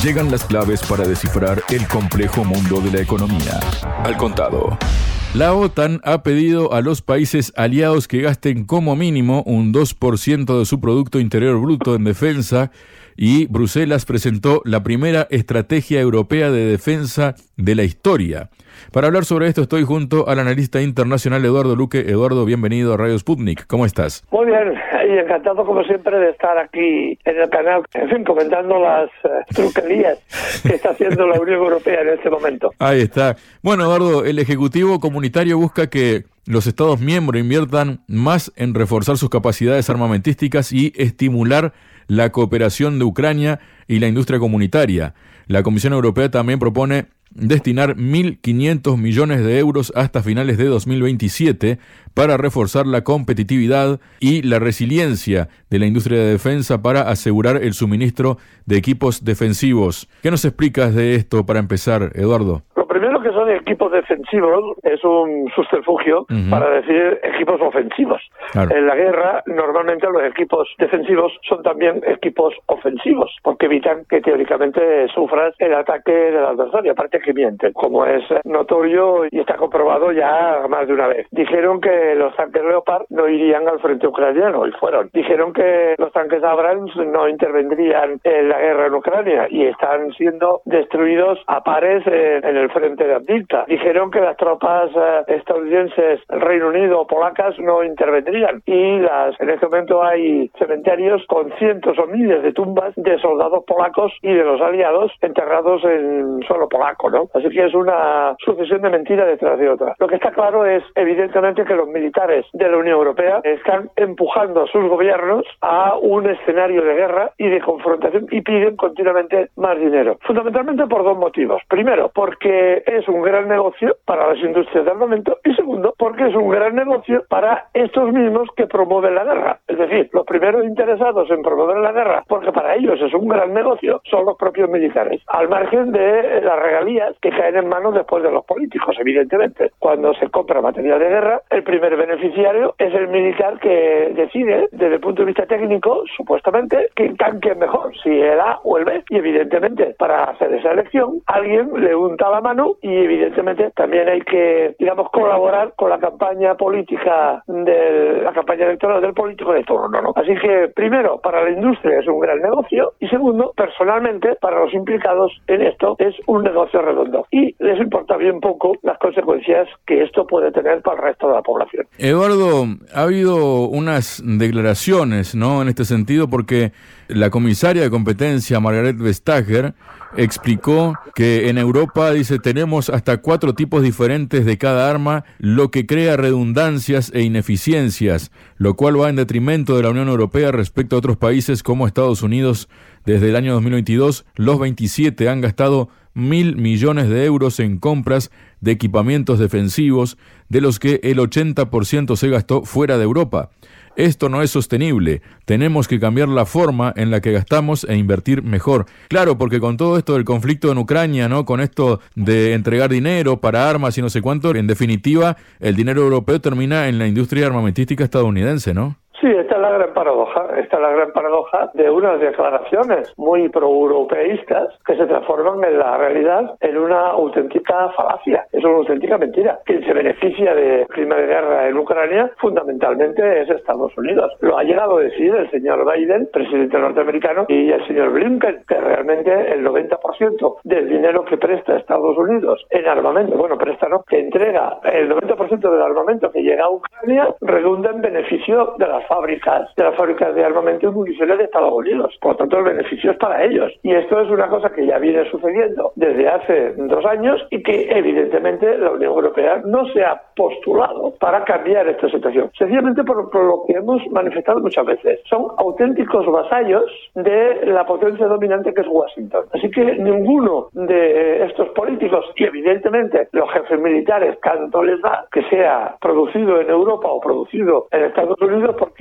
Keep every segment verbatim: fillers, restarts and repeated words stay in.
Llegan las claves para descifrar el complejo mundo de la economía. Al contado. La OTAN ha pedido a los países aliados que gasten como mínimo un dos por ciento de su Producto Interior Bruto en defensa y Bruselas presentó la primera estrategia europea de defensa de la historia. Para hablar sobre esto estoy junto al analista internacional Eduardo Luque. Eduardo, bienvenido a Radio Sputnik. ¿Cómo estás? Muy bien, y encantado como siempre de estar aquí en el canal, en fin, comentando las uh, truquerías que está haciendo la Unión Europea en este momento. Ahí está. Bueno, Eduardo, el Ejecutivo Comunitario busca que los Estados miembros inviertan más en reforzar sus capacidades armamentísticas y estimular la cooperación de Ucrania y la industria comunitaria. La Comisión Europea también propone destinar mil quinientos millones de euros hasta finales de dos mil veintisiete para reforzar la competitividad y la resiliencia de la industria de defensa para asegurar el suministro de equipos defensivos. ¿Qué nos explicas de esto para empezar, Eduardo? Lo primero que son equipos defensivos es un subterfugio uh-huh. para decir equipos ofensivos. Claro. En la guerra, normalmente los equipos defensivos son también equipos ofensivos, porque evitan que teóricamente sufras el ataque del adversario, aparte que mienten, como es notorio y está comprobado ya más de una vez. Dijeron que los tanques Leopard no irían al frente ucraniano, y fueron. Dijeron que los tanques Abrams no intervendrían en la guerra en Ucrania, y están siendo destruidos a pares en, en el frente de Avdiivka. Dijeron que las tropas eh, estadounidenses, Reino Unido o polacas no intervendrían, y las en este momento hay cementerios con cientos o miles de tumbas de soldados polacos y de los aliados enterrados en suelo polaco, ¿no? Así que es una sucesión de mentiras detrás de otra. Lo que está claro es, evidentemente, que los militares de la Unión Europea están empujando a sus gobiernos a un escenario de guerra y de confrontación y piden continuamente más dinero. Fundamentalmente por dos motivos. Primero, porque es un gran negocio para las industrias de armamento, y segundo, porque es un gran negocio para estos mismos que promueven la guerra. Es decir, los primeros interesados en promover la guerra, porque para ellos es un gran negocio, son los propios militares, al margen de las regalías que caen en manos después de los políticos, evidentemente. Cuando se compra material de guerra, el primer beneficiario es el militar que decide, desde el punto de vista técnico, supuestamente, qué tanque es mejor, si el A o el B. Y evidentemente, para hacer esa elección, alguien le unta la mano, y evidentemente también hay que, digamos, colaborar con la campaña política, de la campaña electoral del político de turno, ¿no? Así que, primero, para la industria es un gran negocio, y segundo, personalmente, para los implicados en esto, es un negocio redondo. Y les importa bien poco las consecuencias que esto puede tener para el resto de la población. Eduardo, ha habido unas declaraciones, ¿no?, en este sentido, porque la comisaria de competencia, Margrethe Vestager, explicó que en Europa, dice, tenemos hasta cuatro tipos diferentes de cada arma, lo que crea redundancias e ineficiencias, lo cual va en detrimento de la Unión Europea respecto a otros países como Estados Unidos. Desde el año dos mil veintidós, los veintisiete han gastado mil millones de euros en compras de equipamientos defensivos, de los que el ochenta por ciento se gastó fuera de Europa. Esto no es sostenible. Tenemos que cambiar la forma en la que gastamos e invertir mejor. Claro, porque con todo esto del conflicto en Ucrania, ¿no?, con esto de entregar dinero para armas y no sé cuánto, en definitiva, el dinero europeo termina en la industria armamentística estadounidense, ¿no? Sí, esta es la gran paradoja, esta es la gran paradoja de unas declaraciones muy pro-europeístas que se transforman en la realidad en una auténtica falacia, es una auténtica mentira. Quien se beneficia del clima de guerra en Ucrania fundamentalmente es Estados Unidos. Lo ha llegado a decir el señor Biden, presidente norteamericano, y el señor Blinken, que realmente el noventa por ciento del dinero que presta Estados Unidos en armamento, bueno, presta no, que entrega el noventa por ciento del armamento que llega a Ucrania, redunda en beneficio de las fábricas, de las fábricas de armamento y municiones de Estados Unidos. Por lo tanto, el beneficio es para ellos. Y esto es una cosa que ya viene sucediendo desde hace dos años y que, evidentemente, la Unión Europea no se ha postulado para cambiar esta situación. Sencillamente por, por lo que hemos manifestado muchas veces. Son auténticos vasallos de la potencia dominante que es Washington. Así que ninguno de estos políticos, y evidentemente los jefes militares, tanto les da que sea producido en Europa o producido en Estados Unidos, porque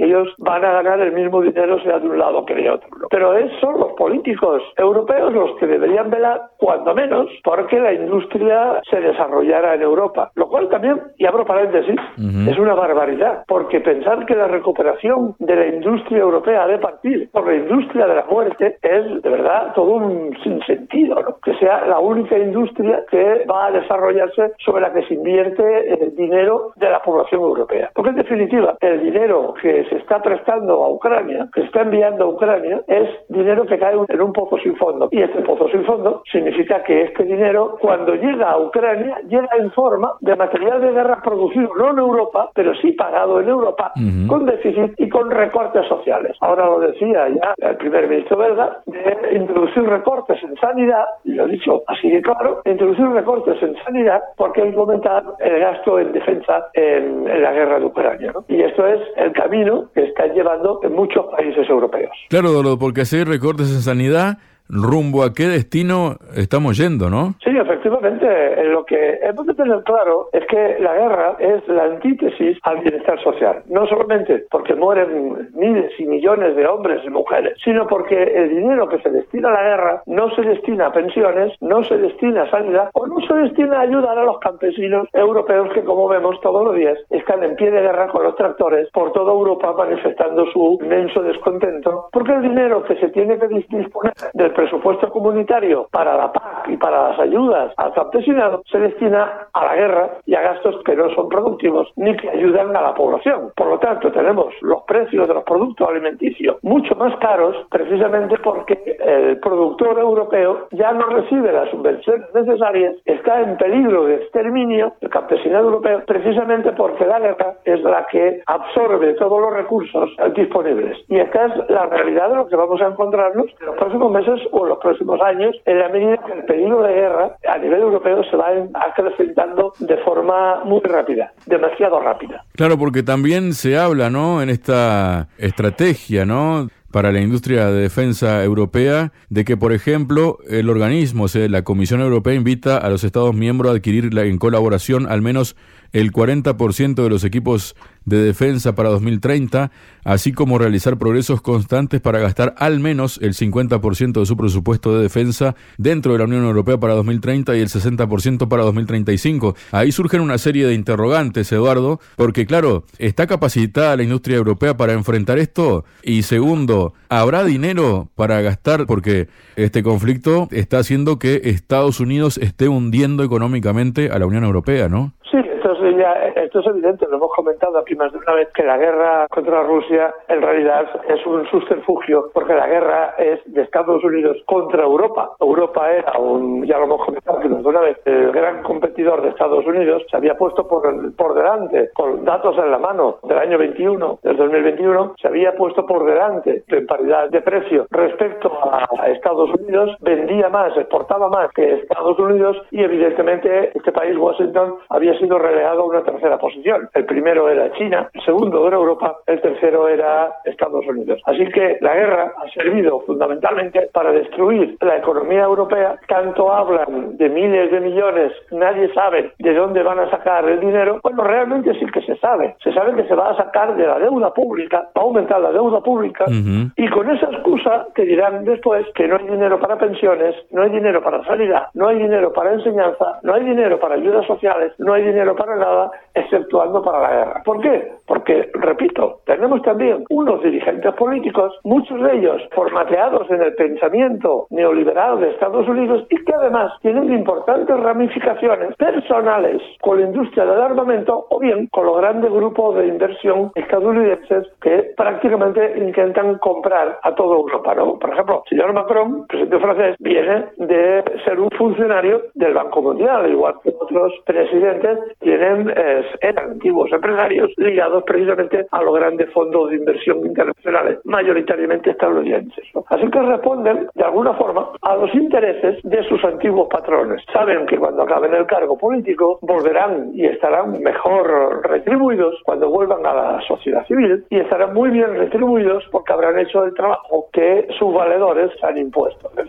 que ellos van a ganar el mismo dinero sea de un lado que de otro, ¿no? Pero es, son los políticos europeos los que deberían velar, cuando menos, porque la industria se desarrollara en Europa. Lo cual también, y abro paréntesis, uh-huh. es una barbaridad, porque pensar que la recuperación de la industria europea ha de partir por la industria de la muerte es, de verdad, todo un sinsentido, ¿no? Que sea la única industria que va a desarrollarse sobre la que se invierte el dinero de la población europea. Porque, en definitiva, el dinero que se está prestando a Ucrania, que se está enviando a Ucrania, es dinero que cae en un pozo sin fondo. Y este pozo sin fondo significa que este dinero, cuando llega a Ucrania, llega en forma de material de guerra producido no en Europa, pero sí pagado en Europa, uh-huh. con déficit y con recortes sociales. Ahora lo decía ya el primer ministro belga, de introducir recortes en sanidad, y lo he dicho así de claro, introducir recortes en sanidad porque hay que aumentar el gasto en defensa en, en la guerra de Ucrania, ¿no? Y esto es el camino que están llevando en muchos países europeos. Claro, Dolo, porque si hay recortes en sanidad, ¿rumbo a qué destino estamos yendo, no? Sí, efectivamente. Lo que hemos de tener claro es que la guerra es la antítesis al bienestar social. No solamente porque mueren miles y millones de hombres y mujeres, sino porque el dinero que se destina a la guerra no se destina a pensiones, no se destina a sanidad o no se destina a ayudar a los campesinos europeos que, como vemos todos los días, están en pie de guerra con los tractores por toda Europa manifestando su inmenso descontento, porque el dinero que se tiene que disponer del presupuesto comunitario para la P A C y para las ayudas al campesinado se destina a la guerra y a gastos que no son productivos ni que ayudan a la población. Por lo tanto, tenemos los precios de los productos alimenticios mucho más caros precisamente porque el productor europeo ya no recibe las subvenciones necesarias, está en peligro de exterminio, el campesinado europeo, precisamente porque la guerra es la que absorbe todos los recursos disponibles. Y esta es la realidad de lo que vamos a encontrarnos en los próximos meses o en los próximos años, en la medida que el peligro de guerra a nivel europeo se va acrecentando de forma muy rápida, demasiado rápida. Claro, porque también se habla, ¿no?, en esta estrategia, ¿no?, para la industria de defensa europea, de que, por ejemplo, el organismo, o sea, la Comisión Europea invita a los Estados miembros a adquirir la, en colaboración al menos el cuarenta por ciento de los equipos de defensa para dos mil treinta, así como realizar progresos constantes para gastar al menos el cincuenta por ciento de su presupuesto de defensa dentro de la Unión Europea para dos mil treinta y el sesenta por ciento para dos mil treinta y cinco. Ahí surgen una serie de interrogantes, Eduardo, porque claro, ¿está capacitada la industria europea para enfrentar esto? Y segundo, ¿habrá dinero para gastar? Porque este conflicto está haciendo que Estados Unidos esté hundiendo económicamente a la Unión Europea, ¿no? Sí, esto es, ya, esto es evidente, lo hemos comentado aquí más de una vez, que la guerra contra Rusia en realidad es un subterfugio, porque la guerra es de Estados Unidos contra Europa. Europa era, un, ya lo hemos comentado aquí más de una vez, el gran competidor de Estados Unidos, se había puesto por, por delante, con datos en la mano del año veintiuno, del dos mil veintiuno, se había puesto por delante en paridad de precio respecto a Estados Unidos, vendía más, exportaba más que Estados Unidos y evidentemente este país, Washington, había sido relegado a una tercera posición. El primero era China, el segundo era Europa, el tercero era Estados Unidos. Así que la guerra ha servido fundamentalmente para destruir la economía europea. Tanto hablan de miles de millones, nadie sabe de dónde van a sacar el dinero. Bueno, realmente sí que se sabe. Se sabe que se va a sacar de la deuda pública, va a aumentar la deuda pública, uh-huh. y con esa excusa te dirán después que no hay dinero para pensiones, no hay dinero para sanidad, no hay dinero para enseñanza, no hay dinero para ayudas sociales, no hay dinero para nada, exceptuando para la guerra. ¿Por qué? Porque, repito, tenemos también unos dirigentes políticos, muchos de ellos formateados en el pensamiento neoliberal de Estados Unidos y que además tienen importantes ramificaciones personales con la industria del armamento o bien con los grandes grupos de inversión estadounidenses que prácticamente intentan comprar a toda Europa, ¿no? Por ejemplo, el señor Macron, presidente francés, viene de ser un funcionario del Banco Mundial, igual que otros presidentes tienen, eh, eran antiguos empresarios ligados precisamente a los grandes fondos de inversión internacionales, mayoritariamente estadounidenses, ¿no? Así que responden, de alguna forma, a los intereses de sus antiguos patrones. Saben que cuando acaben el cargo político volverán y estarán mejor retribuidos cuando vuelvan a la sociedad civil y estarán muy bien retribuidos porque habrán hecho el trabajo que sus valedores han impuesto. Es decir, no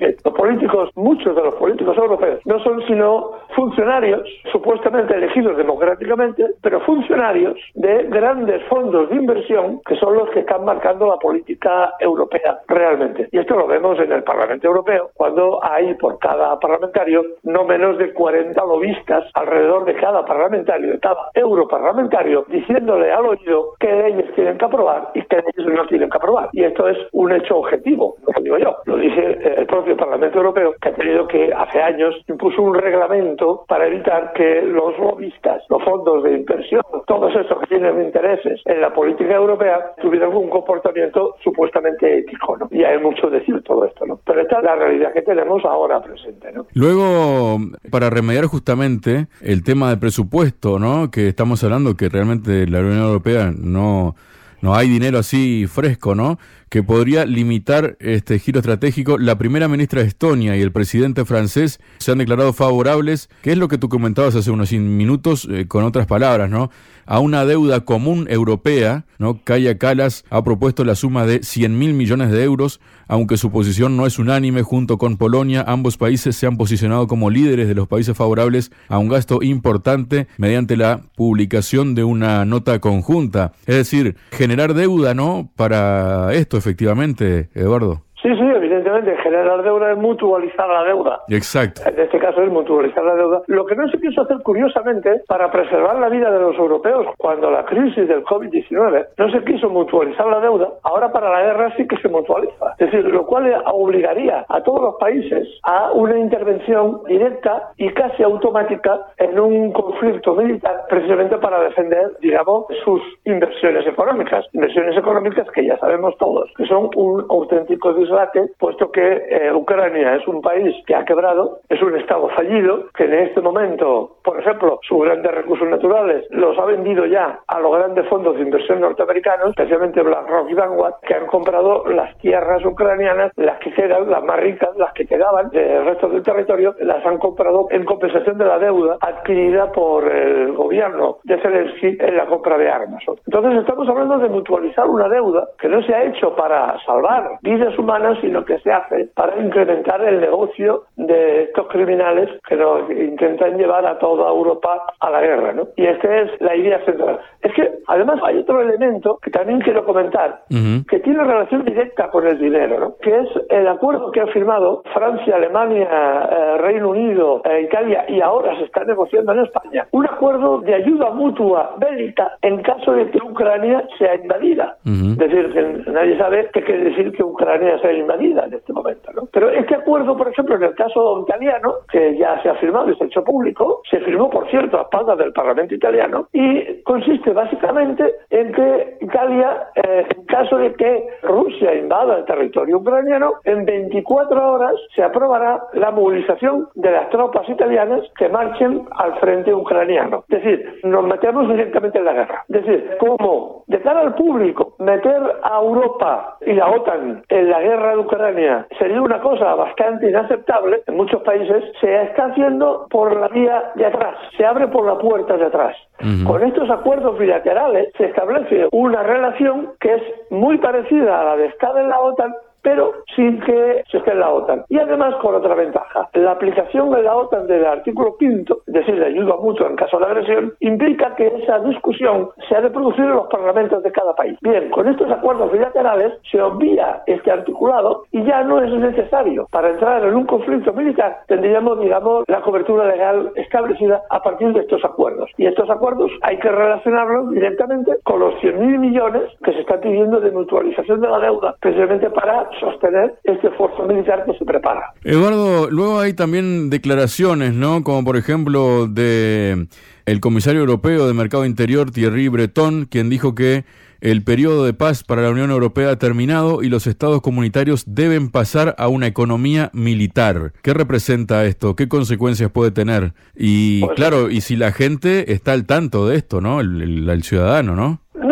políticos, muchos de los políticos europeos, no son sino funcionarios, supuestamente elegidos democráticamente, pero funcionarios de grandes fondos de inversión que son los que están marcando la política europea realmente. Y esto lo vemos en el Parlamento Europeo, cuando hay por cada parlamentario no menos de cuarenta lobistas alrededor de cada parlamentario, de cada europarlamentario, diciéndole al oído qué leyes tienen que aprobar y qué leyes no tienen que aprobar. Y esto es un hecho objetivo, no lo digo yo, lo dice el propio Parlamento Europeo, que ha tenido que, hace años, impuso un reglamento para evitar que los lobistas, los fondos de inversión, todos estos que tienen intereses en la política europea, tuvieran un comportamiento supuestamente ético, ¿no? Y hay mucho decir todo esto, ¿no? Pero esta es la realidad que tenemos ahora presente, ¿no? Luego, para remediar justamente el tema del presupuesto, ¿no? Que estamos hablando que realmente la Unión Europea no... No hay dinero así fresco, ¿no? Que podría limitar este giro estratégico. La primera ministra de Estonia y el presidente francés se han declarado favorables, que es lo que tú comentabas hace unos minutos, eh, con otras palabras, ¿no? A una deuda común europea, ¿no? Kaja Kallas ha propuesto la suma de cien mil millones de euros, aunque su posición no es unánime. Junto con Polonia, ambos países se han posicionado como líderes de los países favorables a un gasto importante mediante la publicación de una nota conjunta. Es decir, generar deuda, ¿no? Para esto, efectivamente, Eduardo. Sí, sí, evidentemente, generar deuda es mutualizar la deuda. Exacto. En este caso es mutualizar la deuda. Lo que no se quiso hacer, curiosamente, para preservar la vida de los europeos cuando la crisis del COVID diecinueve, no se quiso mutualizar la deuda, ahora para la guerra sí que se mutualiza. Es decir, lo cual obligaría a todos los países a una intervención directa y casi automática en un conflicto militar, precisamente para defender, digamos, sus inversiones económicas. Inversiones económicas que ya sabemos todos, que son un auténtico dislate, puesto que eh, Ucrania es un país que ha quebrado, es un estado fallido, que en este momento, por ejemplo, sus grandes recursos naturales los ha vendido ya a los grandes fondos de inversión norteamericanos, especialmente BlackRock y Vanguard, que han comprado las tierras ucranianas, las que quedan, las más ricas, las que quedaban del resto del territorio, las han comprado en compensación de la deuda adquirida por el gobierno de Zelensky en la compra de armas. Entonces estamos hablando de mutualizar una deuda que no se ha hecho para salvar vidas humanas, sino que se hace para incrementar el negocio de estos criminales que nos intentan llevar a toda Europa a la guerra, ¿no? Y esta es la idea central. Es que, además, hay otro elemento que también quiero comentar, uh-huh. que tiene relación directa con el dinero, ¿no? Que es el acuerdo que han firmado Francia, Alemania, eh, Reino Unido, eh, Italia, y ahora se está negociando en España, un acuerdo de ayuda mutua bélica en caso de que Ucrania sea invadida. Uh-huh. Es decir, que nadie sabe qué quiere decir que Ucrania sea invadida en este momento, ¿no? Pero este acuerdo, por ejemplo, en el caso italiano, que ya se ha firmado y se ha hecho público, se firmó, por cierto, a espaldas del Parlamento italiano, y consiste básicamente en que Italia, eh, en caso de que Rusia invada el territorio ucraniano, en veinticuatro horas se aprobará la movilización de las tropas italianas que marchen al frente ucraniano. Es decir, nos metemos directamente en la guerra. Es decir, como de cara al público, meter a Europa y la OTAN en la guerra de Ucrania sería una cosa bastante inaceptable en muchos países, se está haciendo por la vía de atrás, se abre por la puerta de atrás. Uh-huh. Con estos acuerdos bilaterales se establece una relación que es muy parecida a la de estar en la OTAN, pero sin que se esté en la OTAN. Y además con otra ventaja. La aplicación en la OTAN del artículo quinto, es decir, de ayuda mutua en caso de agresión, implica que esa discusión se ha de producir en los parlamentos de cada país. Bien, con estos acuerdos bilaterales se obvia este articulado y ya no es necesario. Para entrar en un conflicto militar tendríamos, digamos, la cobertura legal establecida a partir de estos acuerdos. Y estos acuerdos hay que relacionarlos directamente con los cien mil millones que se está pidiendo de mutualización de la deuda, precisamente para sostener este esfuerzo militar que se prepara. Eduardo, luego hay también declaraciones, ¿no? Como por ejemplo de el comisario europeo de Mercado Interior, Thierry Breton, quien dijo que el periodo de paz para la Unión Europea ha terminado y los estados comunitarios deben pasar a una economía militar. ¿Qué representa esto? ¿Qué consecuencias puede tener? Y pues, claro, y si la gente está al tanto de esto, ¿no? El, el, el ciudadano, ¿no? No, ese es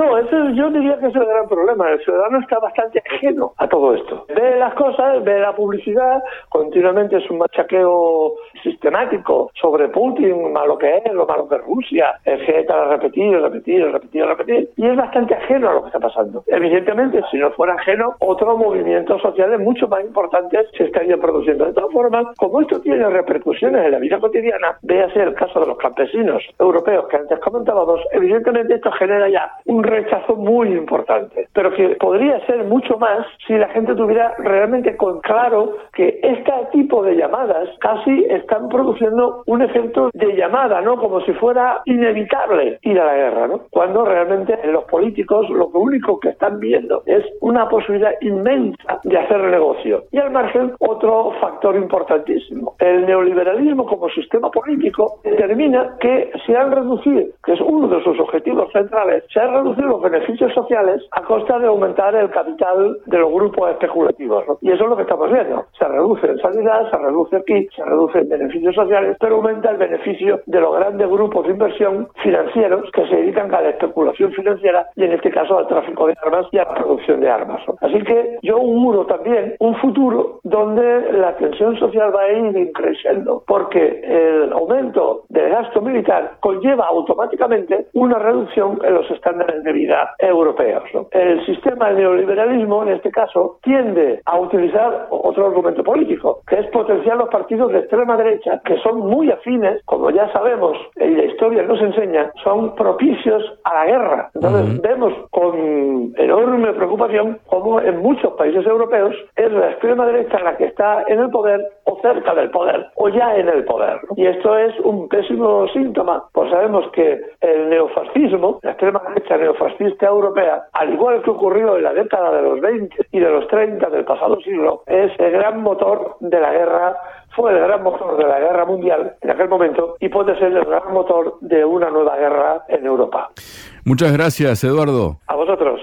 Entonces yo diría que ese es el gran problema. El ciudadano está bastante ajeno a todo esto. Ve las cosas, ve la publicidad, continuamente es un machaqueo sistemático sobre Putin, malo que es, lo malo que es Rusia, etcétera, repetir, repetir, repetir, repetir. Y es bastante ajeno a lo que está pasando. Evidentemente, si no fuera ajeno, otros movimientos sociales mucho más importantes se estarían produciendo. De todas formas, como esto tiene repercusiones en la vida cotidiana, véase el caso de los campesinos europeos que antes comentábamos, evidentemente esto genera ya un rechazo muy importante, pero que podría ser mucho más si la gente tuviera realmente con claro que este tipo de llamadas casi están produciendo un efecto de llamada, ¿no? Como si fuera inevitable ir a la guerra, ¿no? Cuando realmente los políticos lo único que están viendo es una posibilidad inmensa de hacer negocio. Y al margen, otro factor importantísimo. El neoliberalismo como sistema político determina que se han reducido, que es uno de sus objetivos centrales, se han reducido los beneficios sociales a costa de aumentar el capital de los grupos especulativos, ¿no? Y eso es lo que estamos viendo. Se reduce en sanidad, se reduce aquí, se reduce en beneficios sociales, pero aumenta el beneficio de los grandes grupos de inversión financieros que se dedican a la especulación financiera y en este caso al tráfico de armas y a la producción de armas, ¿no? Así que yo auguro también un futuro donde la tensión social va a ir creciendo, porque el aumento del gasto militar conlleva automáticamente una reducción en los estándares de vida europeos, ¿no? El sistema del neoliberalismo, en este caso, tiende a utilizar otro argumento político, que es potenciar los partidos de extrema derecha, que son muy afines, como ya sabemos, y la historia nos enseña, son propicios a la guerra. Entonces, uh-huh. vemos con enorme preocupación cómo en muchos países europeos es la extrema derecha la que está en el poder o cerca del poder o ya en el poder, ¿no? Y esto es un pésimo síntoma, pues sabemos que el neofascismo, la extrema derecha neofascista europea, al igual que ocurrió en la década de los veinte y de los treinta del pasado siglo, es el gran motor de la guerra, fue el gran motor de la guerra mundial en aquel momento y puede ser el gran motor de una nueva guerra en Europa. Muchas gracias, Eduardo. A vosotros.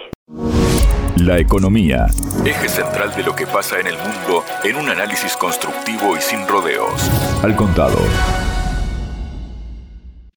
La economía. Eje central de lo que pasa en el mundo en un análisis constructivo y sin rodeos. Al contado.